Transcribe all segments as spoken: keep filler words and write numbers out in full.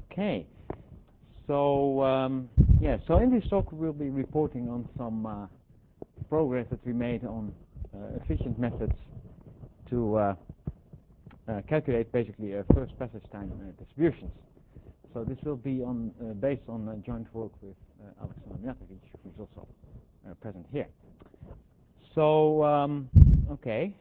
Okay. So um, yeah. So in this talk we'll be reporting on some uh, progress that we made on uh, efficient methods to uh, uh, calculate basically uh, first passage time uh, distributions. So this will be on uh, based on uh, joint work with uh, Alexander Mijatovic, who is also uh, present here. So um, okay.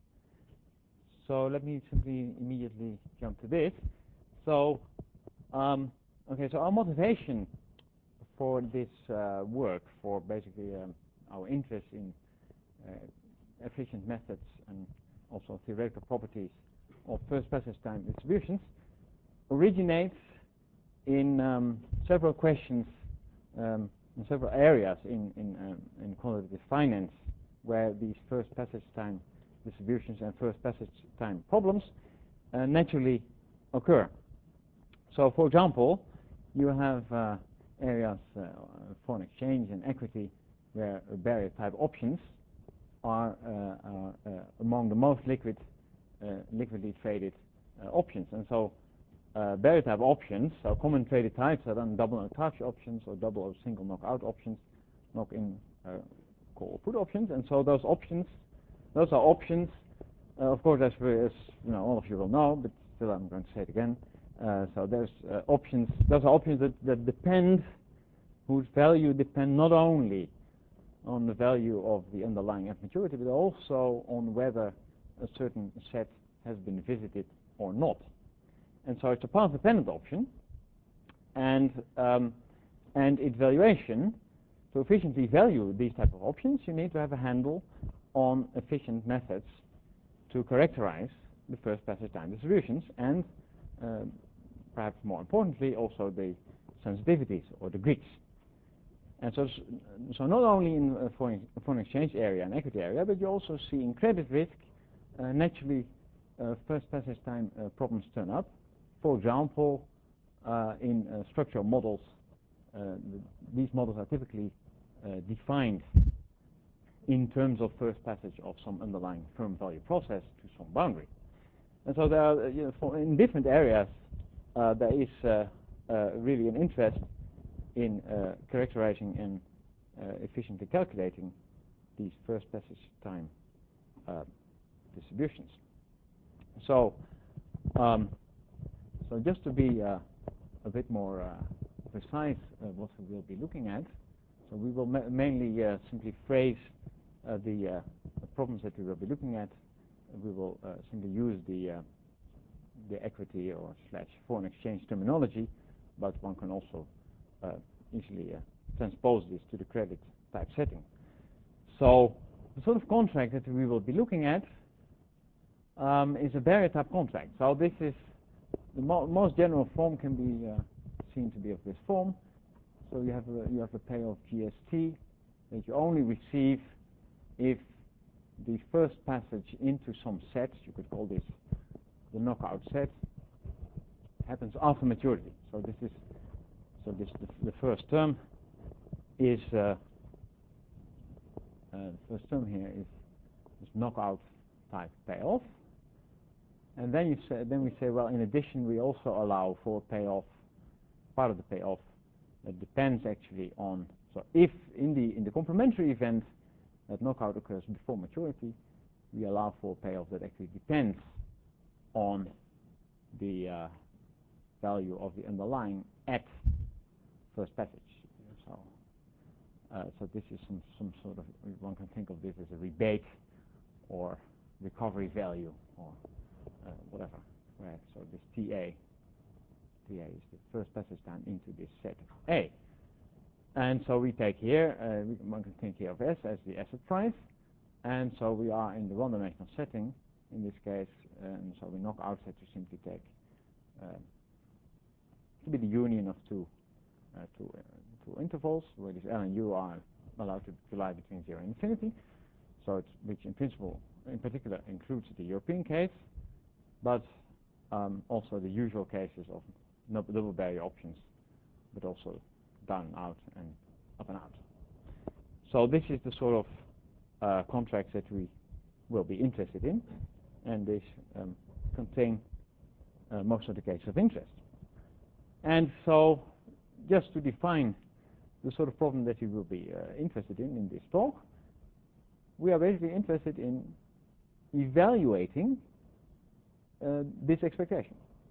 So let me simply immediately jump to this. So um, okay. So our motivation for this uh, work, for basically um, our interest in uh, efficient methods and also theoretical properties of first passage time distributions, originates in um, several questions um, in several areas in in, um, in quantitative finance, where these first passage time distributions and first passage time problems uh, naturally occur. So, for example, you have uh, areas uh, foreign exchange and equity where barrier type options are, uh, are uh, among the most liquid, uh, liquidly traded uh, options, and so uh, barrier type options are common traded types are then double no touch options or double or single knockout options, knock in uh, call put options, and so those options, those are options. Uh, of course, as, we, as you know, all of you will know, but still I'm going to say it again. Uh, so there's uh, options. Those are options that, that depend, whose value depend not only on the value of the underlying at maturity, but also on whether a certain set has been visited or not. And so it's a path-dependent option, and um, and its valuation. To efficiently value these type of options, you need to have a handle on efficient methods to characterize the first passage time distributions, and uh, perhaps more importantly, also the sensitivities or the grids. And so, so not only in uh, foreign, foreign exchange area and equity area, but you also see in credit risk, uh, naturally, uh, first passage time uh, problems turn up. For example, uh, in uh, structural models, uh, the, these models are typically uh, defined in terms of first passage of some underlying firm value process to some boundary. And so there are, you know, for in different areas, uh, there is uh, uh, really an interest in uh, characterizing and uh, efficiently calculating these first passage time uh, distributions. So, um, so just to be uh, a bit more uh, precise, uh, what we will be looking at. So we will ma mainly uh, simply phrase uh, the, uh, the problems that we will be looking at. We will uh, simply use the uh, the equity or slash foreign exchange terminology, but one can also uh, easily uh, transpose this to the credit type setting. So the sort of contract that we will be looking at um, is a barrier type contract. So this is the mo most general form can be uh, seen to be of this form. So you have a, you have a payoff G S T that you only receive if the first passage into some set, you could call this the knockout set, happens after maturity. So this is so this the, the first term is uh, uh, the first term here is this knockout type payoff, and then you say then we say, well, in addition we also allow for payoff, part of the payoff that depends actually on, so if in the in the complementary event that knockout occurs before maturity, we allow for payoff that actually depends on the uh, value of the underlying at first passage. So, uh, so this is some some sort of, one can think of this as a rebate or recovery value or uh, whatever. Right. So this T A, T A is the first passage time into this set A. And so we take here, uh, we, one can think here of S as the asset price, and so we are in the one-dimensional setting in this case, and so we knock out set to simply take uh, to be the union of two uh, two, uh, two intervals, where this L and U are allowed to, to lie between zero and infinity. So it's, which in principle, in particular, includes the European case, but um, also the usual cases of no double barrier options, but also down and out and up and out. So this is the sort of uh, contracts that we will be interested in, and these um, contain uh, most of the cases of interest. And so, just to define the sort of problem that you will be uh, interested in in this talk, we are basically interested in evaluating uh, this expectation.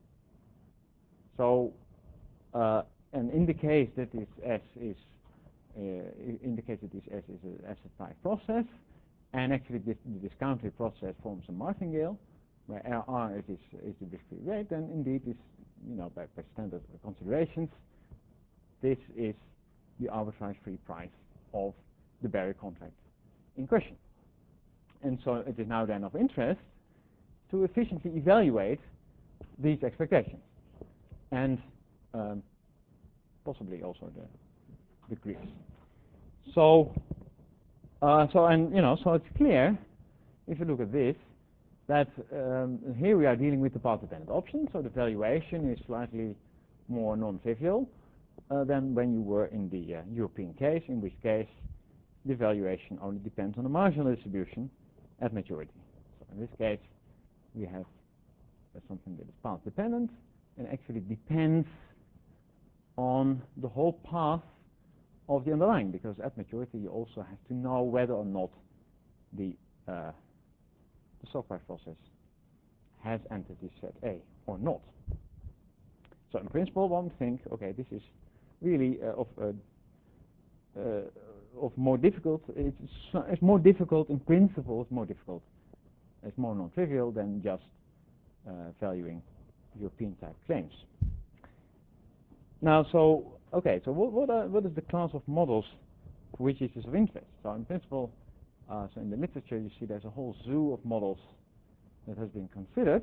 So, uh, and in the case that this S is uh, in the case that this S is an asset-type process, and actually this, the discounted process forms a martingale, where R, R is, is the risk-free rate, then indeed this, you know, by, by standard considerations, this is the arbitrage-free price of the barrier contract in question. And so it is now then of interest to efficiently evaluate these expectations, and um, possibly also the the Greeks. So, uh, so and you know, so it's clear if you look at this that um, here we are dealing with the path-dependent option. So the valuation is slightly more non-trivial uh, than when you were in the uh, European case, in which case the valuation only depends on the marginal distribution at maturity. So in this case, we have uh, something that is path-dependent and actually depends on the whole path of the underlying, because at maturity you also have to know whether or not the uh, the stock price process has entered this set A or not. So in principle, one would think, okay, this is really uh, of uh, uh, of more difficult. It's, it's more difficult in principle. It's more difficult. It's more non-trivial than just uh, valuing European type claims. Now, so okay, so what what, are, what is the class of models for which this is of interest? So in principle, uh, so in the literature you see there's a whole zoo of models that has been considered,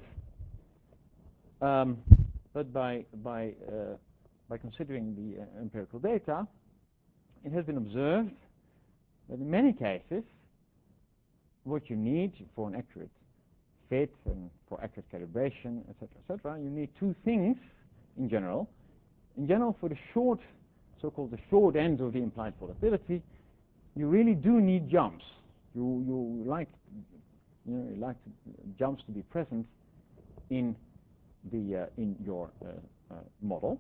um, but by by uh, by considering the uh, empirical data, it has been observed that in many cases, what you need for an accurate fit and for accurate calibration, et cetera, et cetera, you need two things in general. In general, for the short, so-called the short end of the implied volatility, you really do need jumps. You you like you know you like to, jumps to be present in the uh, in your uh, uh, model,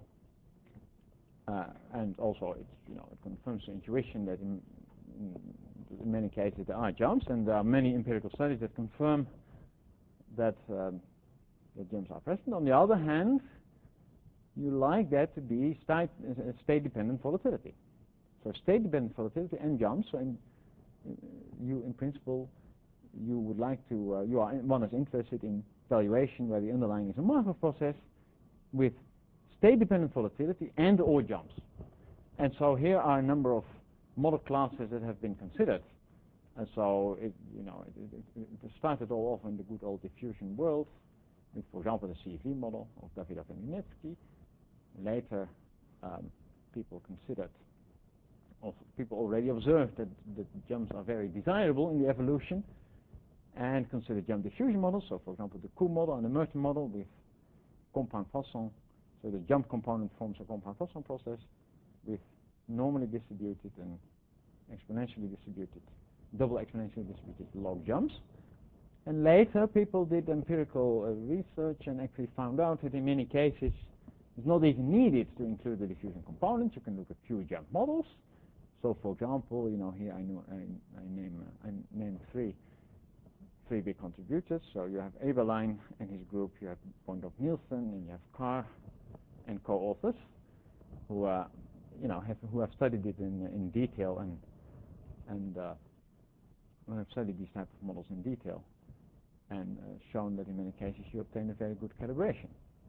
uh, and also it you know it confirms the intuition that in, in, in many cases there are jumps, and there are many empirical studies that confirm that um, the jumps are present. On the other hand, you like that to be state-dependent volatility. So state-dependent volatility and jumps. So in, you, in principle, you would like to. Uh, you are one is interested in valuation where the underlying is a Markov process with state-dependent volatility and or jumps. And so here are a number of model classes that have been considered. And so it, you know, it, it, it started all off in the good old diffusion world with, for example, the C F V model of Davidov and Linetsky. Later, um, people considered, also people already observed that the jumps are very desirable in the evolution, and considered jump diffusion models. So, for example, the Kuhn model and the Merton model with compound Poisson. So the jump component forms a compound Poisson process with normally distributed and exponentially distributed, double exponentially distributed log jumps. And later, people did empirical uh, research and actually found out that in many cases it's not even needed to include the diffusion components. You can look at pure jump models. So, for example, you know, here I know I, I name uh, I name three three big contributors. So you have Eberlein and his group. You have Bondok-Nielsen, and you have Carr and co-authors who uh, you know have who have studied it in in detail and and uh, who have studied these type of models in detail and uh, shown that in many cases you obtain a very good calibration.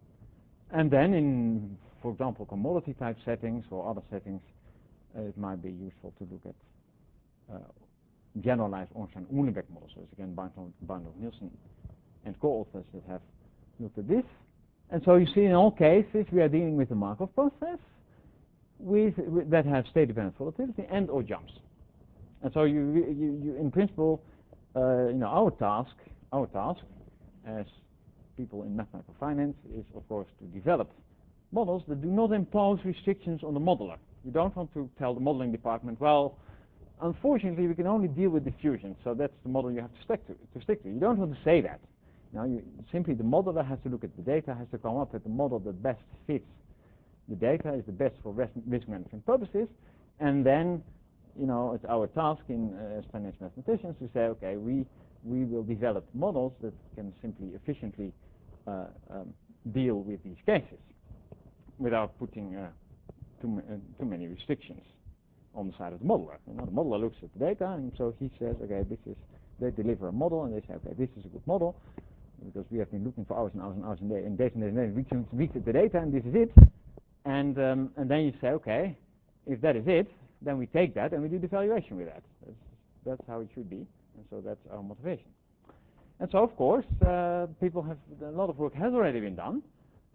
And then in, for example, commodity type settings or other settings, uh, it might be useful to look at uh, generalized Ornstein-Uhlenbeck models. So it's again Bondok-Nielsen and co-authors that have looked at this. And so you see in all cases we are dealing with a Markov process with, with that have state-dependent volatility and or jumps. And so you, you, you in principle, uh, you know, our task, our task as people in mathematical finance is, of course, to develop models that do not impose restrictions on the modeler. You don't want to tell the modeling department, well, unfortunately, we can only deal with diffusion, so that's the model you have to stick to. To stick to, you don't want to say that. Now, you, simply the modeler has to look at the data, has to come up with the model that best fits the data is the best for risk risk management purposes, and then, you know, it's our task in uh, as financial mathematicians to say, okay, we we will develop models that can simply efficiently uh, um, deal with these cases without putting uh, too, uh, too many restrictions on the side of the modeler. You know, the modeler looks at the data, and so he says, okay, this is, they deliver a model, and they say, okay, this is a good model, because we have been looking for hours and hours and hours and days and days and days and days, weeks and weeks at the data, and this is it. And um, and then you say, okay, if that is it, then we take that and we do the evaluation with that. That's, that's how it should be, and so that's our motivation. And so, of course, uh, people have, a lot of work has already been done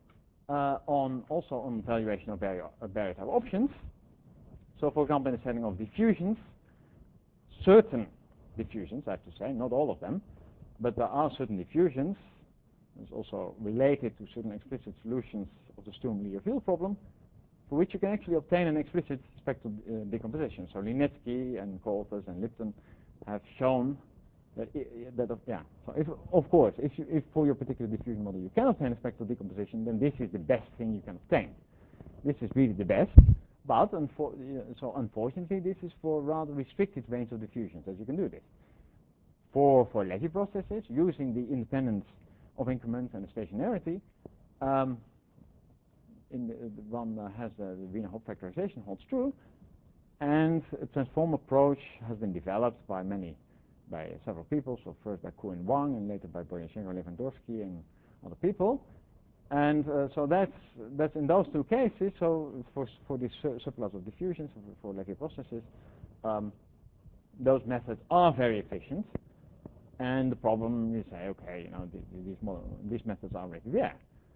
uh, on also on evaluation of barrier, uh, barrier type options. So, for example, in the setting of diffusions, certain diffusions, I have to say, not all of them, but there are certain diffusions, it's also related to certain explicit solutions of the Sturm-Liouville field problem, for which you can actually obtain an explicit spectral uh, decomposition. So Linetsky and co-authors and Lipton have shown that, I, that of, yeah, so if, of course, if, you, if for your particular diffusion model you can obtain a spectral decomposition, then this is the best thing you can obtain. This is really the best, but unfor so unfortunately this is for rather restricted range of diffusions that you can do this. For, for lazy processes, using the independence of increments and the stationarity, um, in the, the one uh, has uh, the Wiener-Hopf factorization holds true, and a transform approach has been developed by many, by several people, so first by Ku and Wang, and later by Boyanchenko, Lewandowski, and other people. And uh, so that's that's in those two cases. So for for this uh, subclass of diffusions for, for Levi processes, um, those methods are very efficient. And the problem is, say, okay, you know, the, the, these model, these methods are already there.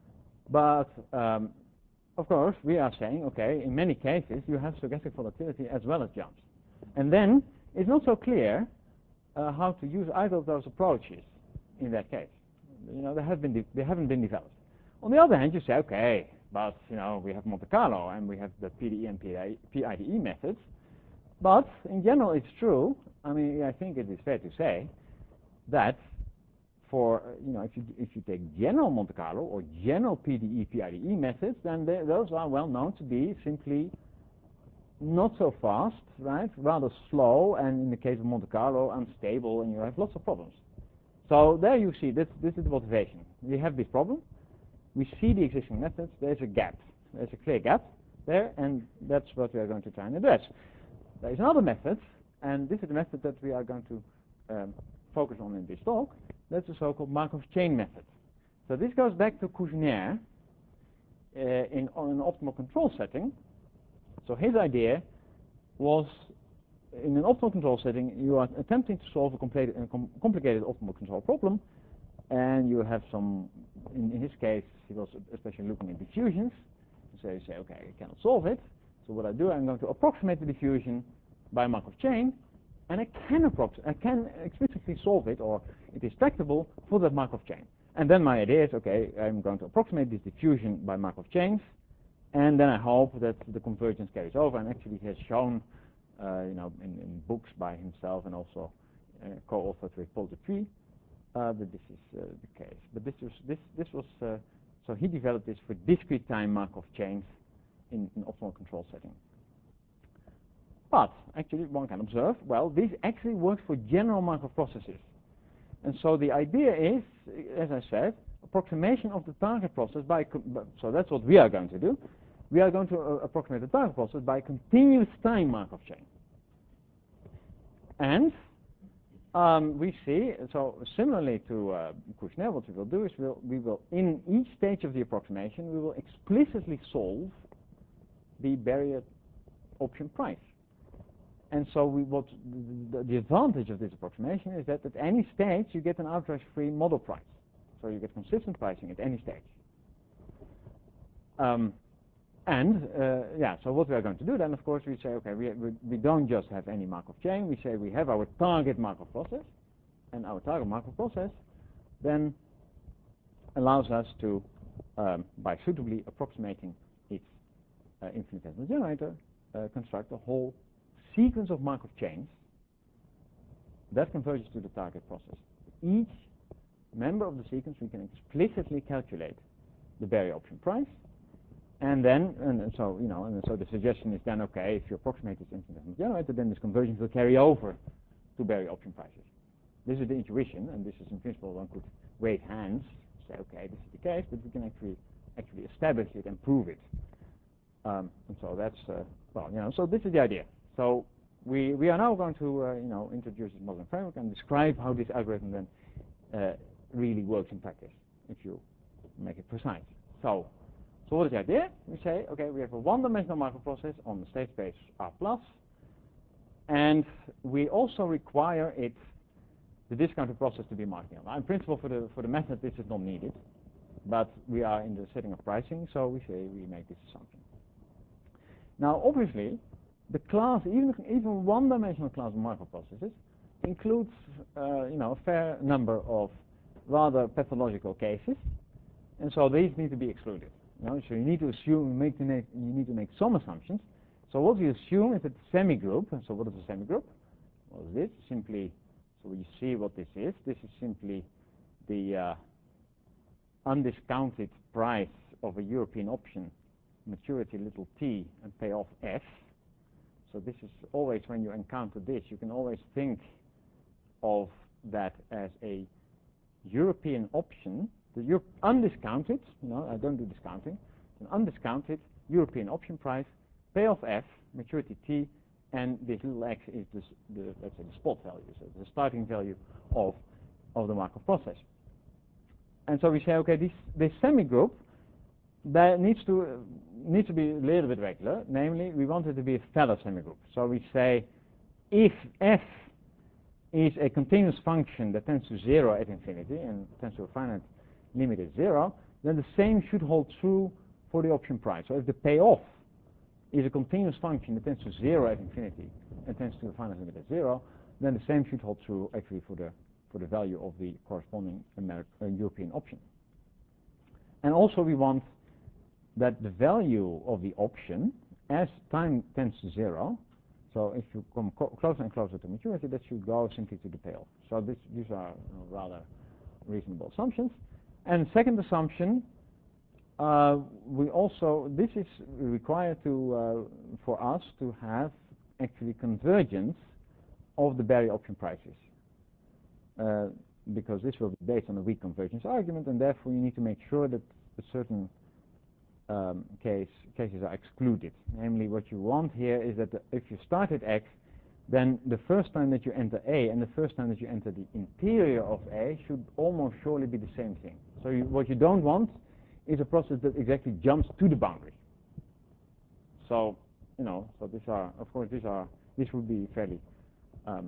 But um, of course, we are saying, okay, in many cases you have stochastic volatility as well as jumps, and then it's not so clear uh, how to use either of those approaches in that case. You know, they have been they haven't been developed. On the other hand, you say, okay, but you know, we have Monte Carlo and we have the P D E and P I D E methods. But in general, it's true. I mean, I think it is fair to say that for uh, you know, if you if you take general Monte Carlo or general P D E P I D E methods, then they, those are well known to be simply not so fast, right? Rather slow, and in the case of Monte Carlo, unstable, and you have lots of problems. So there you see, this this is the motivation. We have this problem. We see the existing methods. There's a gap. There's a clear gap there, and that's what we are going to try and address. There is another method, and this is the method that we are going to um, focus on in this talk. That's the so-called Markov chain method. So this goes back to Kuzhner uh, in an optimal control setting. So his idea was, in an optimal control setting, you are attempting to solve a, complicated, a com complicated optimal control problem, and you have some, in, in his case, he was especially looking at diffusions. So you say, okay, I cannot solve it. So what I do, I'm going to approximate the diffusion by Markov chain, and I can approximate, I can explicitly solve it, or it is tractable for that Markov chain. And then my idea is, okay, I'm going to approximate this diffusion by Markov chains, and then I hope that the convergence carries over. And actually, he has shown, uh, you know, in, in books by himself and also uh, co-authored with Paul Dupuy, Uh, that this is uh, the case. But this was this this was uh, so he developed this for discrete time Markov chains in an optimal control setting. But actually, one can observe, well, this actually works for general Markov processes. And so the idea is, as I said, approximation of the target process by. So that's what we are going to do. We are going to uh, approximate the target process by continuous time Markov chain. And Um, we see, so similarly to uh, Kuzhner, what we will do is we'll, we will, in each stage of the approximation, we will explicitly solve the barrier option price. And so we, what the, the advantage of this approximation is that at any stage you get an arbitrage-free model price. So you get consistent pricing at any stage. Um, And, uh, yeah, so what we are going to do then, of course, we say, okay, we, we, we don't just have any Markov chain. We say we have our target Markov process, and our target Markov process then allows us to, um, by suitably approximating its uh, infinitesimal generator, uh, construct a whole sequence of Markov chains that converges to the target process. Each member of the sequence, we can explicitly calculate the barrier option price. And then, and so, you know, and so the suggestion is then, okay, if you approximate this infinitesimal generator, then this convergence will carry over to Berry option prices. This is the intuition, and this is in principle one could wave hands, say, okay, this is the case, but we can actually actually establish it and prove it. Um, and so that's, uh, well, you know, so this is the idea. So we, we are now going to, uh, you know, introduce this modeling framework and describe how this algorithm then uh, really works in practice, if you make it precise. So, so what is the idea? We say, okay, we have a one-dimensional microprocess on the state space R plus, and we also require it, the discounted process, to be marginal. Now, in principle, for the for the method, this is not needed, but we are in the setting of pricing, so we say we make this assumption. Now, obviously, the class, even even one-dimensional class of microprocessors, includes, uh, you know, a fair number of rather pathological cases, and so these need to be excluded. You know, so you need to assume, make the, you need to make some assumptions. So what we assume is that the semigroup. And so what is a semigroup? What is this? Simply, so you see what this is. This is simply the uh, undiscounted price of a European option, maturity little t, and payoff f. So this is always, when you encounter this, you can always think of that as a European option, the Euro undiscounted, you know, I don't do discounting, an undiscounted European option price, payoff f, maturity t, and this little x is this, the, let's say, the spot value, so the starting value of, of the Markov process. And so we say, okay, this, this semigroup, that needs to, uh, needs to be a little bit regular, namely, we want it to be a Feller semigroup. So we say, if f is a continuous function that tends to zero at infinity and tends to a finite limit at zero, then the same should hold true for the option price. So if the payoff is a continuous function that tends to zero at infinity and tends to a finite limit at zero, then the same should hold true actually for the for the value of the corresponding American, uh, European option. And also we want that the value of the option, as time tends to zero, so if you come closer and closer to maturity, that should go simply to the payoff. So this, these are, you know, rather reasonable assumptions. And second assumption, uh, we also, this is required to, uh, for us to have actually convergence of the Berry option prices. Uh, because this will be based on a weak convergence argument, and therefore you need to make sure that a certain um, case, cases are excluded. Namely, what you want here is that the, if you start at X, then the first time that you enter A and the first time that you enter the interior of A should almost surely be the same thing. So you, what you don't want is a process that exactly jumps to the boundary. So, you know, so these are, of course, these are, this would be fairly, um,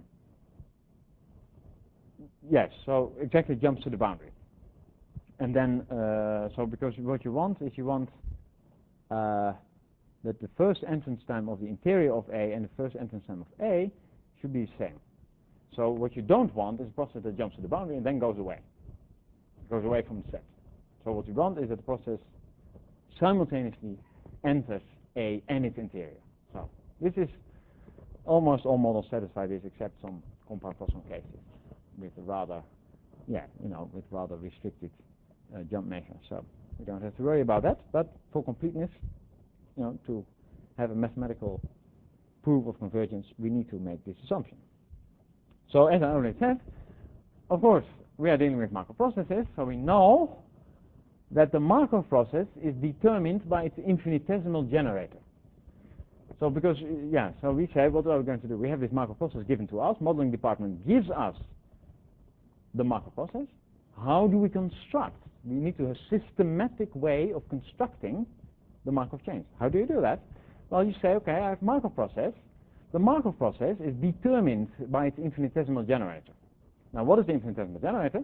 yes, so exactly jumps to the boundary. And then, uh, so because what you want is you want uh, that the first entrance time of the interior of A and the first entrance time of A should be the same. So what you don't want is a process that jumps to the boundary and then goes away. It goes away from the set. So what you want is that the process simultaneously enters A and its interior. So this is almost all models satisfy this except some compound Poisson cases with rather, yeah, you know, with rather restricted uh, jump measures. So we don't have to worry about that. But for completeness, you know, to have a mathematical proof of convergence, we need to make this assumption. So as I already said, of course, we are dealing with Markov processes, so we know that the Markov process is determined by its infinitesimal generator. So because, yeah, so we say, what are we going to do? We have this Markov process given to us. Modeling department gives us the Markov process. How do we construct? We need to have a systematic way of constructing the Markov chains. How do you do that? Well, you say, okay, I have Markov process. The Markov process is determined by its infinitesimal generator. Now, what is the infinitesimal generator?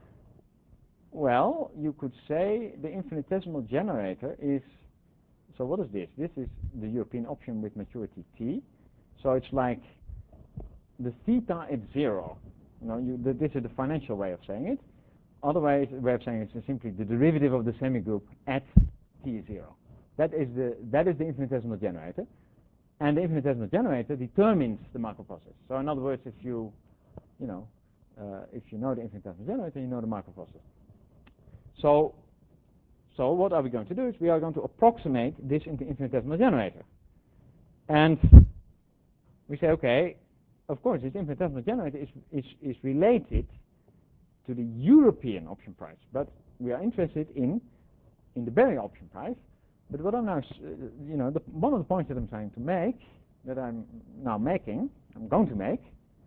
Well, you could say the infinitesimal generator is, so what is this? This is the European option with maturity t. So it's like the theta at zero. You know, you, the, this is the financial way of saying it. Otherwise, the way of saying it is simply the derivative of the semigroup at t zero. That is the that is the infinitesimal generator, and the infinitesimal generator determines the Markov process. So in other words, if you, you know, uh, if you know the infinitesimal generator, you know the Markov process. So, So what are we going to do is we are going to approximate this into infinitesimal generator. And we say, okay, of course, this infinitesimal generator is, is, is related to the European option price, but we are interested in, in the barrier option price. But what I'm now, you know, the, one of the points that I'm trying to make, that I'm now making, I'm going to make,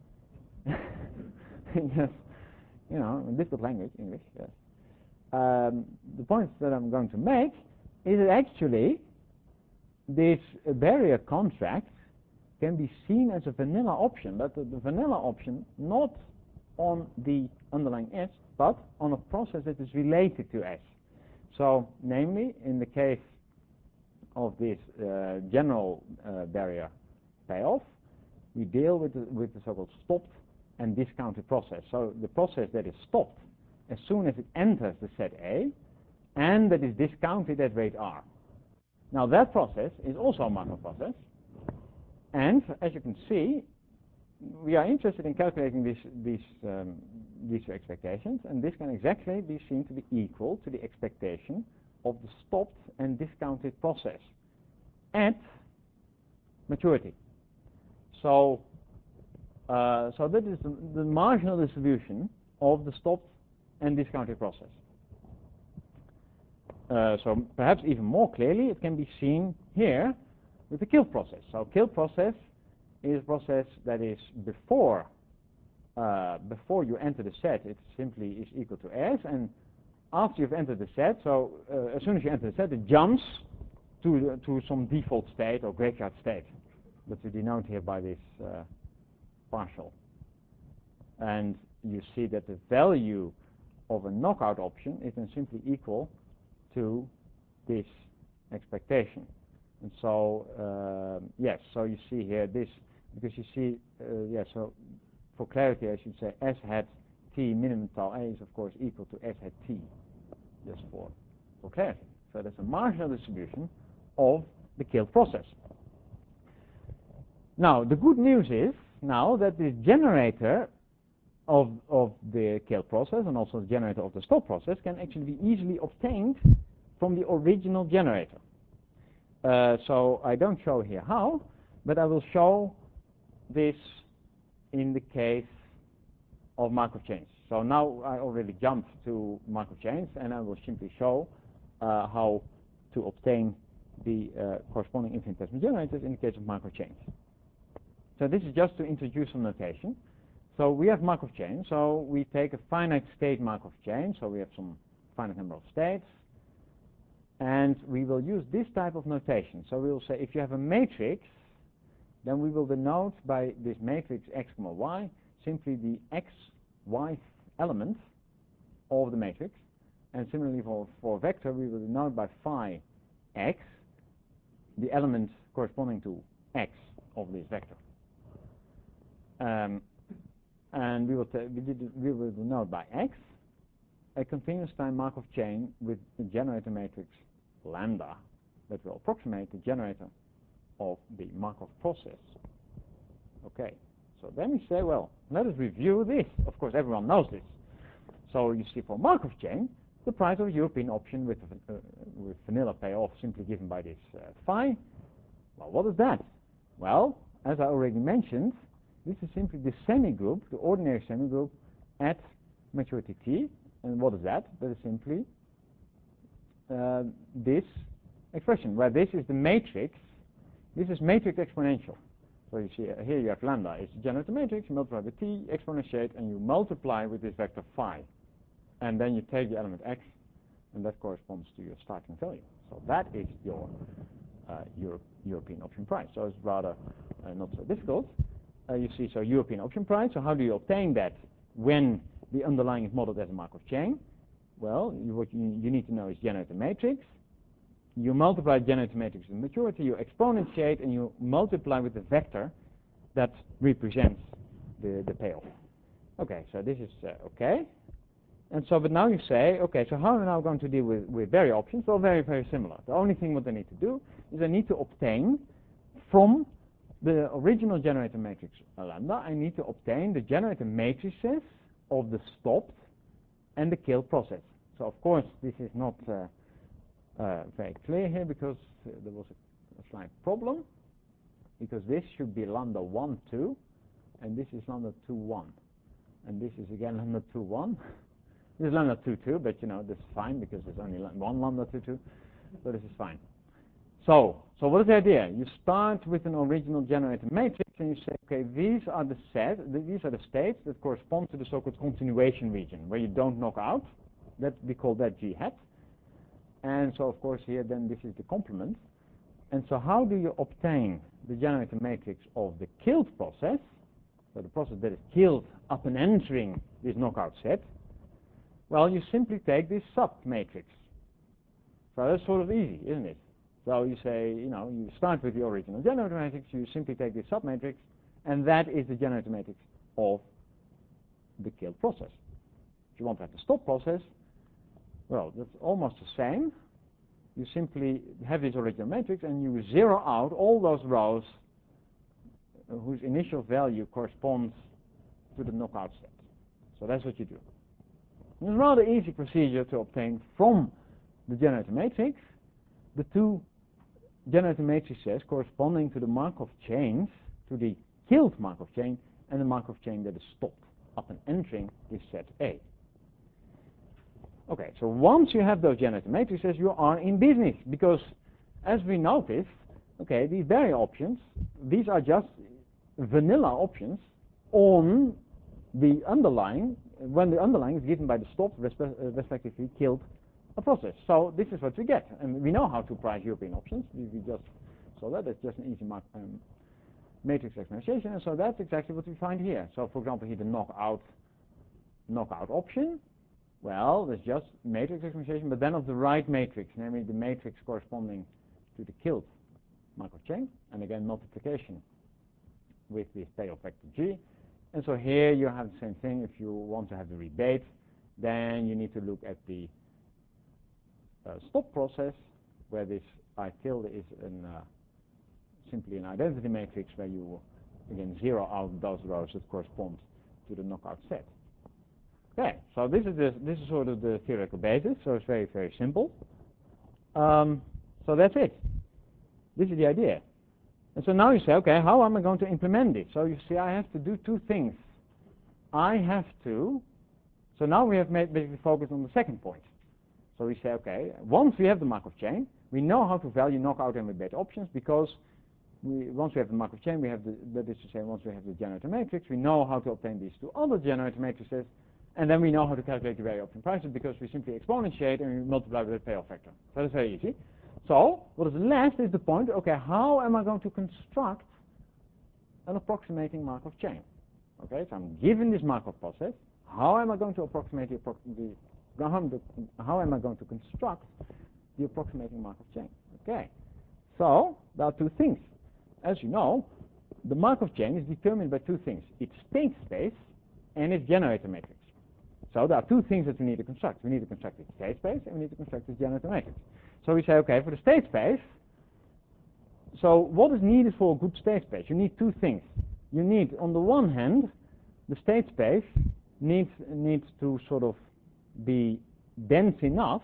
yes, you know, in difficult language, English, yes. Um, the points that I'm going to make is that actually this uh, barrier contract can be seen as a vanilla option, but the, the vanilla option not on the underlying S, but on a process that is related to S. So, namely, in the case of this uh, general uh, barrier payoff, we deal with the, with the so-called stopped and discounted process. So the process that is stopped as soon as it enters the set A, and that is discounted at rate R. Now that process is also a Markov process, and as you can see, we are interested in calculating these, these, um, these two expectations, and this can exactly be seen to be equal to the expectation of the stopped and discounted process at maturity. So, uh, so that is the, the marginal distribution of the stopped and discounted process. Uh, so perhaps even more clearly, it can be seen here with the kill process. So kill process is a process that is before uh, before you enter the set, it simply is equal to S, and after you've entered the set, so uh, as soon as you enter the set, it jumps to to some default state or graveyard state that we denote here by this uh, partial. And you see that the value of a knockout option is then simply equal to this expectation. And so, uh, yes, so you see here this, because you see, uh, yeah, so for clarity I should say S hat T minimum tau A is of course equal to S hat T, just for, for clarity. So that's a marginal distribution of the kill process. Now, the good news is now that this generator of, of the kill process and also the generator of the stop process can actually be easily obtained from the original generator. Uh, so I don't show here how, but I will show this in the case of Markov chains. So now I already jumped to Markov chains, and I will simply show uh, how to obtain the uh, corresponding infinitesimal generators in the case of Markov chains. So this is just to introduce some notation. So we have Markov chains, so we take a finite state Markov chain, so we have some finite number of states, and we will use this type of notation. So we will say if you have a matrix, then we will denote by this matrix x comma y simply the x, y element of the matrix. And similarly for, for vector, we will denote by phi x the element corresponding to x of this vector. Um, and we will, we, did, we will denote by x a continuous time Markov chain with the generator matrix lambda that will approximate the generator of the Markov process. Okay, so then we say, well, let us review this. Of course, everyone knows this. So you see for Markov chain, the price of a European option with, uh, with vanilla payoff simply given by this uh, phi. Well, what is that? Well, as I already mentioned, this is simply the semigroup, the ordinary semigroup at maturity T. And what is that? That is simply uh, this expression, where this is the matrix. This is matrix exponential. So you see uh, here you have lambda. It's a generator matrix. You multiply with T, exponentiate, and you multiply with this vector phi. And then you take the element x, and that corresponds to your starting value. So that is your uh, Euro European option price. So it's rather uh, not so difficult. Uh, you see, so European option price. So how do you obtain that when the underlying is modeled as a Markov chain? Well, you, what you, you need to know is generator matrix. You multiply generator matrix with maturity, you exponentiate, and you multiply with the vector that represents the, the payoff. Okay, so this is uh, okay. And so, but now you say, okay, so how am I now going to deal with, with barrier options? Well, very, very similar. The only thing what I need to do is I need to obtain from the original generator matrix lambda, I need to obtain the generator matrices of the stopped and the kill process. So of course this is not uh, uh, very clear here because uh, there was a, a slight problem, because this should be lambda one, two, and this is lambda two, one. And this is again lambda two, one. This is lambda two, two, but you know, this is fine because there's only one lambda two, two, so this is fine. So, so what is the idea? You start with an original generator matrix and you say, okay, these are the set, these are the states that correspond to the so-called continuation region, where you don't knock out. That we call that G hat. And so, of course, here then this is the complement. And so how do you obtain the generator matrix of the killed process, so the process that is killed up and entering this knockout set? Well, you simply take this sub-matrix. So that's sort of easy, isn't it? So you say, you know, you start with the original generator matrix, you simply take this sub-matrix, and that is the generator matrix of the killed process. If you want to have the stop process, well, that's almost the same. You simply have this original matrix and you zero out all those rows whose initial value corresponds to the knockout set. So that's what you do. It's a rather easy procedure to obtain from the generator matrix the two generator matrices corresponding to the Markov chains, to the killed Markov chain and the Markov chain that is stopped up and entering this set A. Okay, so once you have those generator matrices, you are in business, because as we noticed, okay, these barrier options, these are just vanilla options on the underlying, when the underlying is given by the stopped, respe uh, respectively killed a process. So this is what we get, and we know how to price European options. We, we just saw that. That's just an easy mark, um, matrix exponentiation, and so that's exactly what we find here. So, for example, here the knockout knockout option. Well, there's just matrix exponentiation, but then of the right matrix, namely the matrix corresponding to the killed Markov chain, and again multiplication with this payoff vector G. And so here you have the same thing. If you want to have the rebate, then you need to look at the uh, stop process, where this I tilde is an, uh, simply an identity matrix, where you again zero out those rows that correspond to the knockout set. Okay, so this is the, this is sort of the theoretical basis. So it's very very simple. Um, so that's it. This is the idea. And so now you say, okay, how am I going to implement this? So you see, I have to do two things. I have to. So now we have made basically focused on the second point. So we say, okay, once we have the Markov chain, we know how to value knockout and rebate options, because we, once we have the Markov chain, we have the, that is to say, once we have the generator matrix, we know how to obtain these two other generator matrices, and then we know how to calculate the value option prices, because we simply exponentiate and we multiply with the payoff factor. So that's very easy. So what is left is the point, okay, how am I going to construct an approximating Markov chain? Okay, so I'm given this Markov process. How am I going to approximate the, the how am I going to construct the approximating Markov chain? Okay, so there are two things. As you know, the Markov chain is determined by two things: its state space and its generator matrix. So there are two things that we need to construct. We need to construct its state space, and we need to construct its generator matrix. So we say, okay, for the state space, so what is needed for a good state space? You need two things. You need, on the one hand, the state space needs needs to sort of be dense enough,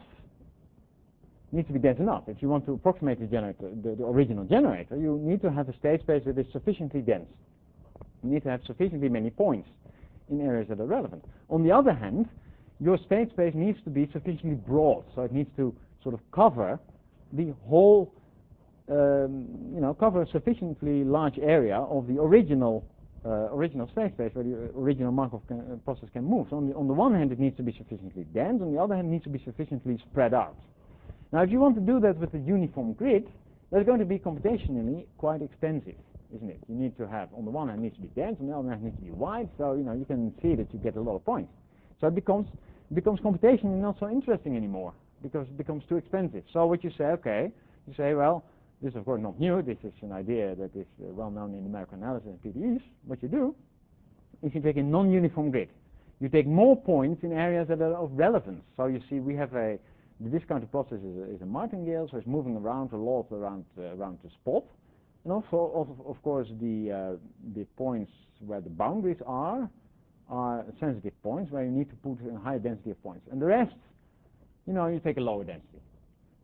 needs to be dense enough. If you want to approximate the generator, the, the original generator, you need to have a state space that is sufficiently dense. You need to have sufficiently many points in areas that are relevant. On the other hand, your state space needs to be sufficiently broad, so it needs to sort of cover the whole, um, you know, cover a sufficiently large area of the original uh, original state space where the original Markov can, uh, process can move. So on the, on the one hand, it needs to be sufficiently dense. On the other hand, it needs to be sufficiently spread out. Now, if you want to do that with a uniform grid, that's going to be computationally quite expensive, isn't it? You need to have, on the one hand, it needs to be dense, on the other hand, it needs to be wide. So, you know, you can see that you get a lot of points. So it becomes becomes computationally not so interesting anymore, because it becomes too expensive. So what you say, okay, you say, well, this is of course not new. This is an idea that is uh, well known in numerical analysis and P D Es. What you do is you take a non-uniform grid. You take more points in areas that are of relevance. So you see, we have a the discounted process is a, is a martingale, so it's moving around a lot around uh, around the spot, and also of, of course the uh, the points where the boundaries are are sensitive points where you need to put a higher density of points, and the rest, you know, you take a lower density.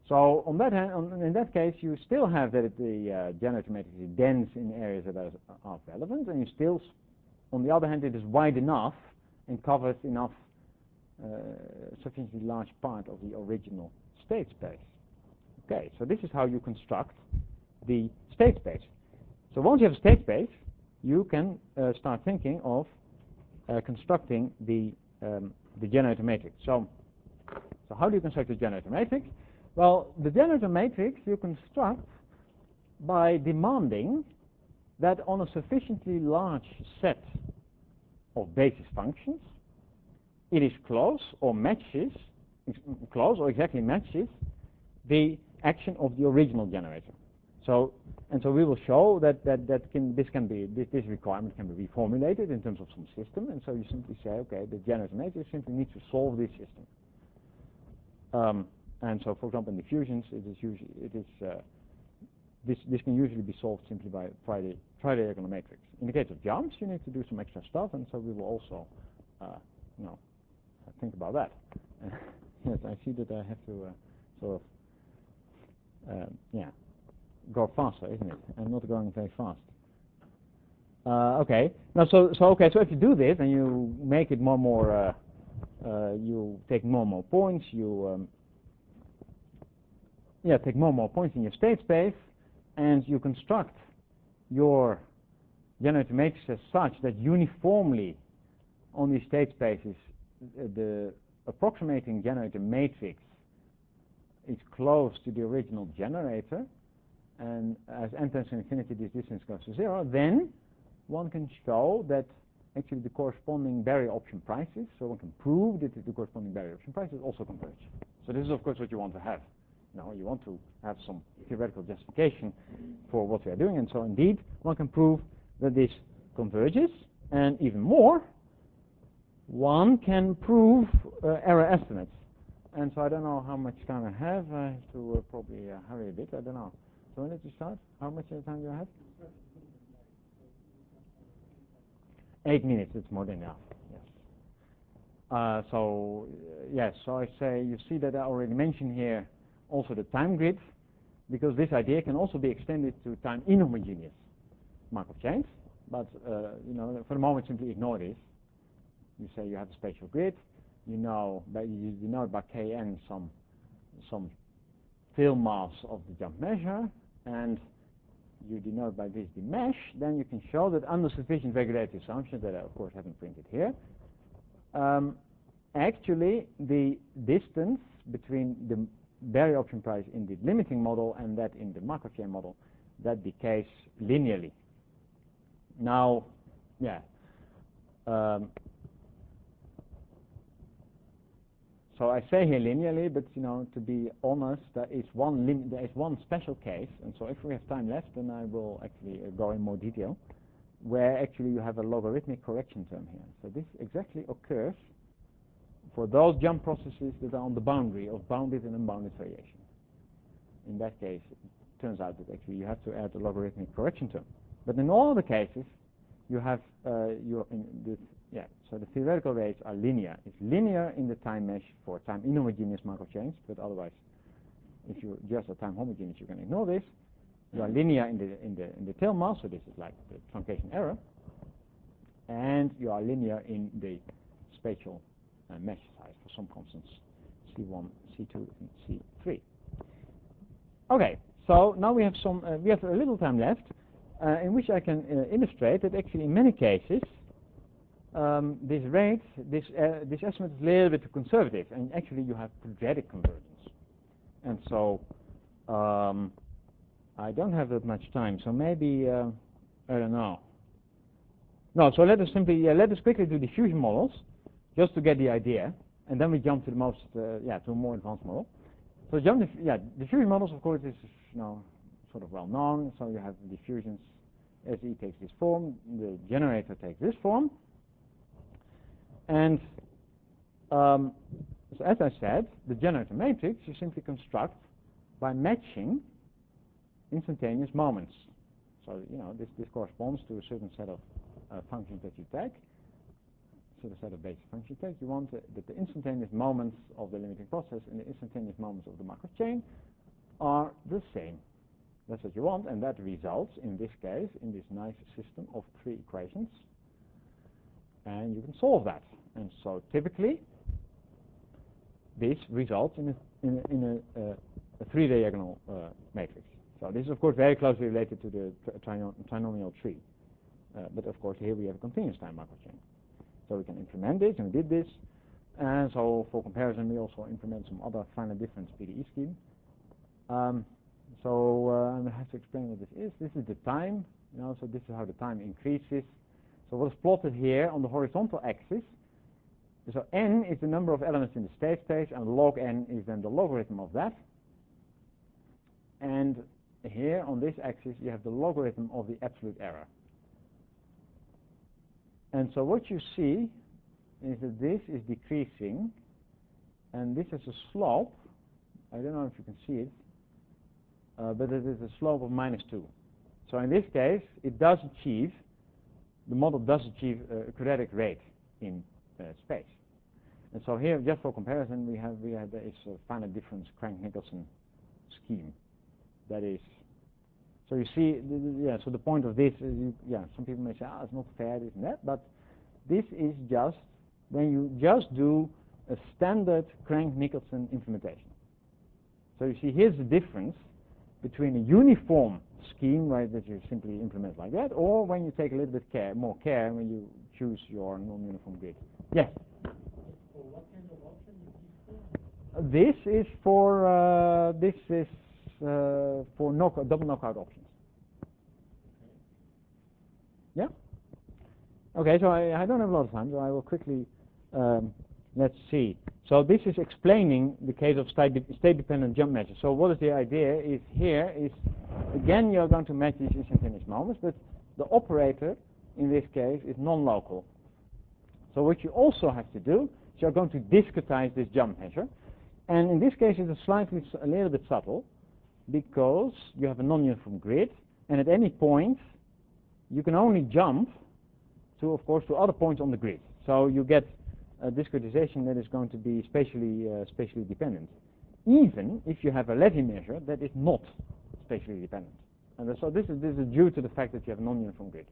So on that hand, on, in that case, you still have that it, the uh, generator matrix is dense in areas that are, are relevant, and you still, on the other hand, it is wide enough and covers enough uh, sufficiently large part of the original state space. Okay, so this is how you construct the state space. So once you have a state space, you can uh, start thinking of uh, constructing the um, the generator matrix. So, so how do you construct the generator matrix? Well, the generator matrix you construct by demanding that on a sufficiently large set of basis functions, it is close or matches, close or exactly matches the action of the original generator. So, and so we will show that, that, that can, this can be, this, this requirement can be reformulated in terms of some system, and so you simply say, okay, the generator matrix simply needs to solve this system. Um, and so, for example, in diffusions, it is usually, it is, uh, this, this can usually be solved simply by tri- tridiagonal matrix. In the case of jumps, you need to do some extra stuff, and so we will also, uh, you know, think about that. Yes, I see that I have to uh, sort of, uh, yeah, go faster, isn't it? I'm not going very fast. Uh, okay. Now, so so okay. So if you do this and you make it more and more, uh, uh, you take more and more points. You um, yeah, take more and more points in your state space, and you construct your generator matrix as such that uniformly on these state spaces, uh, the approximating generator matrix is close to the original generator. And as n tends to infinity, this distance goes to zero, then one can show that actually the corresponding barrier option prices, so one can prove that the corresponding barrier option prices also converge. So this is, of course, what you want to have. You know, you want to have some theoretical justification for what we are doing, and so indeed, one can prove that this converges, and even more, one can prove uh, error estimates. And so I don't know how much time I have. I have to uh, probably uh, hurry a bit. I don't know. So when did you start? How much time do you have? Eight minutes. It's more than enough. Yes. Uh, so uh, yes. So I say you see that I already mentioned here also the time grid, because this idea can also be extended to time inhomogeneous Markov chains. But uh, you know, for the moment, simply ignore this. You say you have a spatial grid. You know, but you denote by Kn some some tail mass of the jump measure, and you denote by this the mesh. Then you can show that under sufficient regulatory assumptions that I of course haven't printed here, um, actually the distance between the barrier option price in the limiting model and that in the Markov chain model, that decays linearly. Now, yeah. Um, So I say here linearly, but you know, to be honest, there is one lim there is one special case, and so if we have time left, then I will actually uh, go in more detail, where actually you have a logarithmic correction term here. So this exactly occurs for those jump processes that are on the boundary of bounded and unbounded variation. In that case, it turns out that actually you have to add a logarithmic correction term. But in all the cases, you have uh, your in this. Yeah, so the theoretical rates are linear. It's linear in the time mesh for time inhomogeneous Markov chains, but otherwise, if you just are time homogeneous, you can ignore this. You are linear in the in the in the tail mass, so this is like the truncation error, and you are linear in the spatial uh, mesh size for some constants, C one, C two, and C three. Okay, so now we have some. Uh, we have a little time left, uh, in which I can uh, illustrate that actually in many cases. Um, this rate, this uh, this estimate is a little bit too conservative, and actually you have quadratic convergence. And so um, I don't have that much time, so maybe uh, I don't know. No, so let us simply uh, let us quickly do diffusion models, just to get the idea, and then we jump to the most uh, yeah to a more advanced model. So jump dif yeah diffusion models, of course, is you know sort of well known. So you have diffusions. S E takes this form, the generator takes this form. And um, so as I said, the generator matrix you simply construct by matching instantaneous moments. So, you know, this, this corresponds to a certain set of uh, functions that you take, a certain set of basic functions you take. You want uh, that the instantaneous moments of the limiting process and the instantaneous moments of the Markov chain are the same. That's what you want, and that results, in this case, in this nice system of three equations. And you can solve that. And so typically, this results in a, in a, in a, uh, a three-diagonal uh, matrix. So this is, of course, very closely related to the tri trinomial tree. Uh, but, of course, here we have a continuous time macro chain. So we can implement this, and we did this. And so for comparison, we also implement some other finite difference P D E scheme. Um, so uh, I have to explain what this is. This is the time. You know, so this is how the time increases. So what is plotted here on the horizontal axis, so n is the number of elements in the state space, and log n is then the logarithm of that. And here on this axis, you have the logarithm of the absolute error. And so what you see is that this is decreasing, and this is a slope. I don't know if you can see it, uh, but it is a slope of minus two. So in this case, it does achieve, the model does achieve a quadratic rate in uh, space. And so here, just for comparison, we have we have this uh, finite difference Crank-Nicolson scheme. That is, so you see, the, the, yeah. So the point of this is, you, yeah, some people may say, ah, it's not fair, this and that, but this is just when you just do a standard Crank-Nicolson implementation. So you see, here's the difference between a uniform scheme, right, that you simply implement like that, or when you take a little bit care, more care when you choose your non-uniform grid. Yes? For what kind of option is this for? This is for uh, this is uh, for knock double knockout options. Yeah. Okay. So I, I don't have a lot of time, so I will quickly um, let's see. So this is explaining the case of state-dependent jump measures. So what is the idea? Is here is again you're going to match these instantaneous moments, but the operator in this case is non-local. So what you also have to do is you're going to discretize this jump measure. And in this case, it's a slightly, a little bit subtle, because you have a non-uniform grid, and at any point, you can only jump to, of course, to other points on the grid. So you get a discretization that is going to be spatially, uh, spatially dependent, even if you have a Levy measure that is not spatially dependent. And so this is, this is due to the fact that you have a non-uniform grid.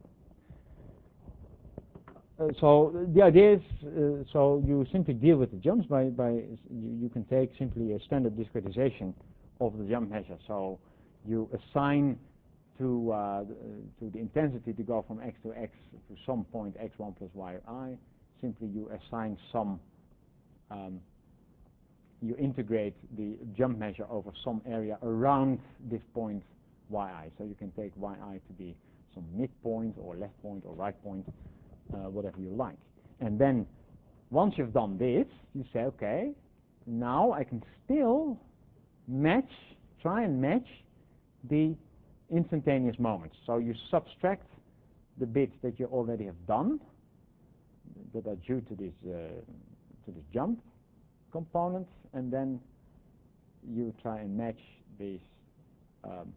Uh, so the idea is, uh, so you simply deal with the jumps by, by you, you can take simply a standard discretization of the jump measure. So you assign to uh, to the intensity to go from x to x to some point x one plus y I. Simply you assign some, um, you integrate the jump measure over some area around this point yi. So you can take yi to be some midpoint or left point or right point. Uh, whatever you like. And then once you've done this, you say, okay, now I can still match, try and match the instantaneous moments. So you subtract the bits that you already have done that are due to this, uh, to this jump component, and then you try and match these um,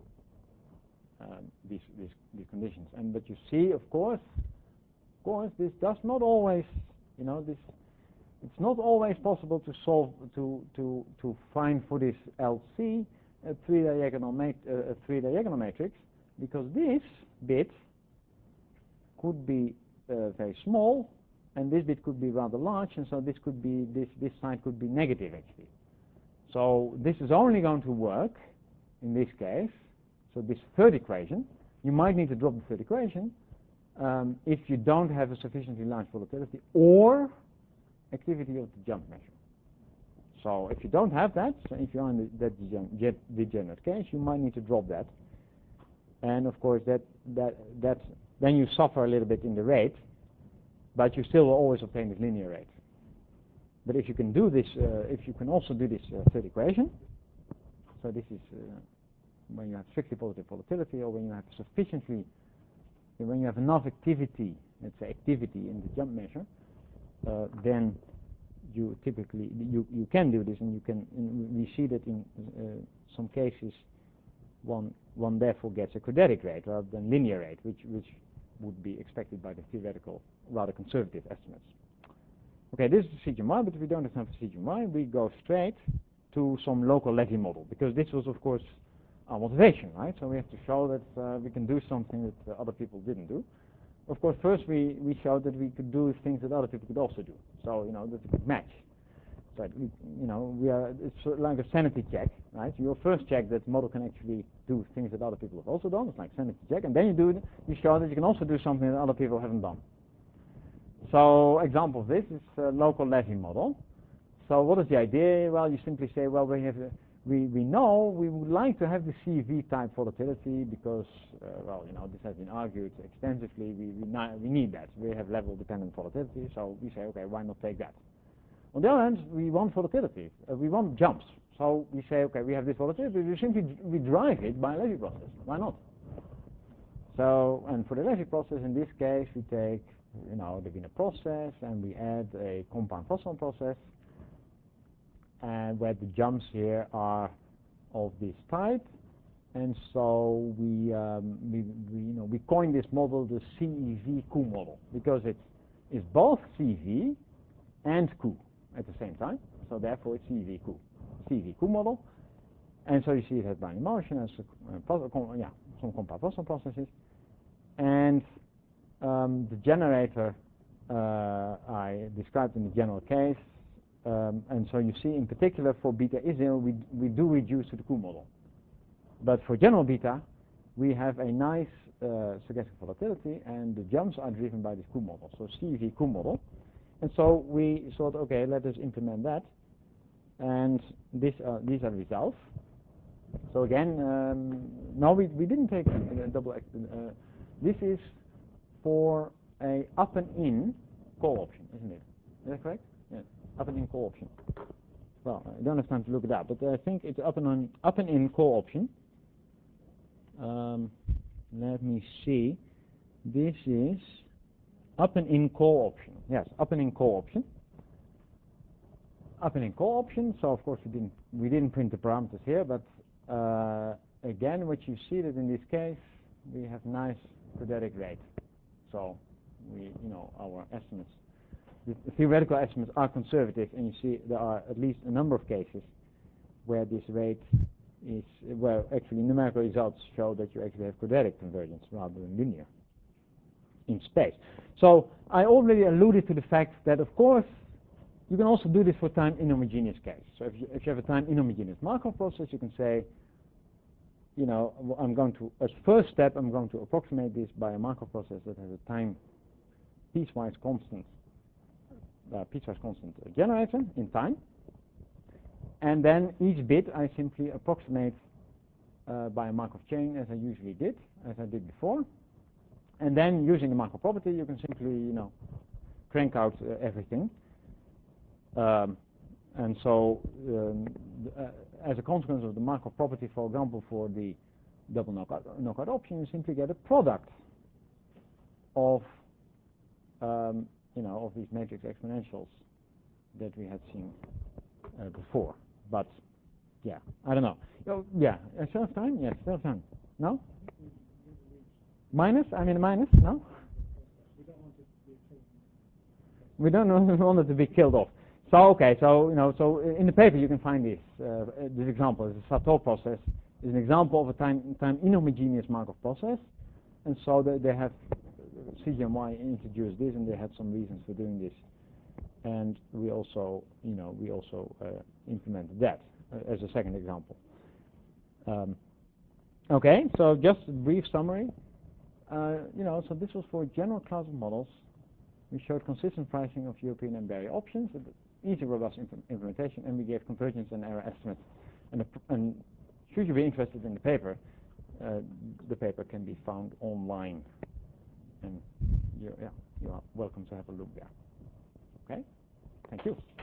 um, these, these, these conditions. And but you see, of course, Of course, this does not always, you know, this. It's not always possible to solve to to to find for this L C a three diagonal mat uh, a three diagonal matrix, because this bit could be uh, very small, and this bit could be rather large, and so this could be this this side could be negative actually. So this is only going to work in this case. So this third equation, you might need to drop the third equation. Um, if you don't have a sufficiently large volatility or activity of the jump measure. So if you don't have that, so if you're in the, that degen degenerate case, you might need to drop that. And of course, that that that then you suffer a little bit in the rate, but you still will always obtain this linear rate. But if you can do this, uh, if you can also do this uh, third equation, so this is uh, when you have strictly positive volatility, or when you have sufficiently when you have enough activity, let's say activity in the jump measure, uh, then you typically, you, you can do this, and you can, and we see that in uh, some cases one, one therefore gets a quadratic rate rather than linear rate, which, which would be expected by the theoretical, rather conservative estimates. Okay, this is the C G M Y, but if we don't have the C G M Y, we go straight to some local levy model, because this was, of course, our motivation, right? So we have to show that uh, we can do something that uh, other people didn't do. Of course, first we, we showed that we could do things that other people could also do. So, you know, that we could match. So, we, you know, we are, it's sort of like a sanity check, right? You first check that the model can actually do things that other people have also done. It's like sanity check. And then you do, you show that you can also do something that other people haven't done. So, example of this is a local levy model. So what is the idea? Well, you simply say, well, we have, a, we, we know we would like to have the C V type volatility because, uh, well, you know, this has been argued extensively. We, we, we need that. We have level dependent volatility. So we say, okay, why not take that? On the other hand, we want volatility. Uh, we want jumps. So we say, okay, we have this volatility. We simply we drive it by a levy process. Why not? So, and for the levy process, in this case, we take, you know, the Wiener process and we add a compound Poisson process. And where the jumps here are of this type, and so we, um, we, we, you know, we coin this model the C E V Q model because it is both C V and Q at the same time. So therefore, it's C E V Q, C E V Q model. And so you see it has binding motion as a, uh, yeah, some compound Poisson processes, and um, the generator uh, I described in the general case. Um, and so you see, in particular, for beta Israel, we, we do reduce to the Q model. But for general beta, we have a nice uh, stochastic volatility, and the jumps are driven by this Q model, so C E V Q model. And so we thought, okay, let us implement that. And this, uh, these are the results. So again, um, no, we, we didn't take a double. Uh, this is for a up and in call option, isn't it? Is that correct? Yes. Up and in call option. Well, I don't have time to look it up, but I think it's up and on, up and in call option. Um, let me see. This is up and in call option. Yes, up and in call option. Up and in call option. So of course we didn't we didn't print the parameters here, but uh, again, what you see that in this case we have nice quadratic rate. So we, you know, our estimates. The theoretical estimates are conservative, and you see there are at least a number of cases where this rate is, where actually numerical results show that you actually have quadratic convergence rather than linear in space. So I already alluded to the fact that, of course, you can also do this for time inhomogeneous case. So if you, if you have a time inhomogeneous Markov process, you can say, you know, I'm going to, as first step, I'm going to approximate this by a Markov process that has a time piecewise constant Uh, piecewise constant uh, generator in time, and then each bit I simply approximate uh, by a Markov chain as I usually did, as I did before, and then using the Markov property you can simply, you know, crank out uh, everything, um, and so um, uh, as a consequence of the Markov property, for example, for the double knockout, knockout option, you simply get a product of um, you know, of these matrix exponentials that we had seen uh, before. But, yeah, I don't know. Oh, yeah, uh, still have time? Yes, still have time. No? Minus? I mean minus? No? We don't want it to be killed off. So, okay, so, you know, so in the paper you can find this. Uh, this example is a Sator process. Is an example of a time, time inhomogeneous Markov process. And so they, they have C G M Y introduced this, and they had some reasons for doing this, and we also, you know, we also uh, implemented that uh, as a second example. Um, okay, so just a brief summary. Uh, you know, so this was for a general class of models. We showed consistent pricing of European and Barry options, easy, robust imp implementation, and we gave convergence and error estimates. And, a, and should you be interested in the paper, uh, the paper can be found online. And you're, yeah, you are welcome to have a look there. Okay? Thank you.